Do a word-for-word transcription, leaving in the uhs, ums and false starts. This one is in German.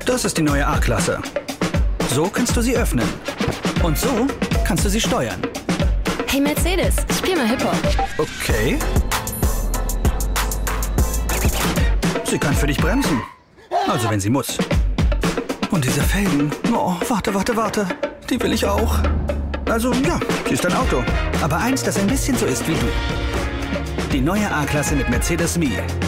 Das ist die neue A-Klasse. So kannst du sie öffnen. Und so kannst du sie steuern. Hey Mercedes, spiel mal Hip-Hop. Okay. Sie kann für dich bremsen. Also wenn sie muss. Und diese Felgen. Oh, warte, warte, warte. Die will ich auch. Also ja, sie ist ein Auto. Aber eins, das ein bisschen so ist wie du. Die neue A-Klasse mit Mercedes Me.